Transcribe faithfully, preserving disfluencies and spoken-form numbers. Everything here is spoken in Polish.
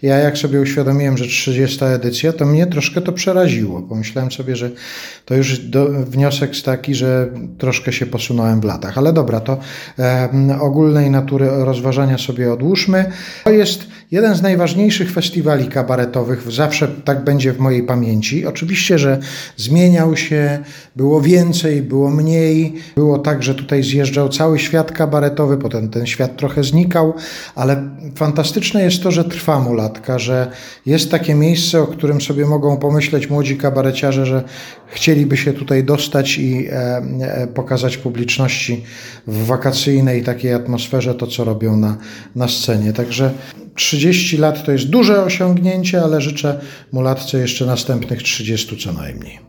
ja jak sobie uświadomiłem, że trzydziesta edycja, to mnie troszkę to przeraziło. Pomyślałem sobie, że to już do, wniosek jest taki, że troszkę się posunąłem w latach. Ale dobra, to e, ogólnej natury rozważania sobie odłóżmy. To jest jeden z najważniejszych festiwali kabaretowych. Zawsze tak będzie w mojej pamięci. Oczywiście, że zmieniał się, było więcej, było mniej. Było tak, że tutaj zjeżdżał cały świat kabaretowy, potem ten świat trochę znikał, ale fantastyczne jest to, że trwa mulatka, że jest takie miejsce, o którym sobie mogą pomyśleć młodzi kabareciarze, że chcieliby się tutaj dostać i e, e, pokazać publiczności w wakacyjnej takiej atmosferze to, co robią na, na scenie. Także trzydzieści lat to jest duże osiągnięcie, ale życzę mulatce jeszcze następnych trzydziestu co najmniej.